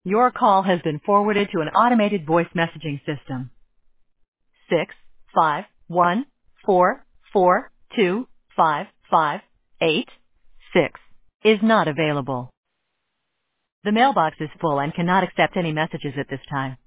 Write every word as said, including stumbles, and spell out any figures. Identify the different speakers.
Speaker 1: Your call has been forwarded to an automated voice messaging system. Six five one four four two five five eight six is not available. The mailbox is full and cannot accept any messages at this time.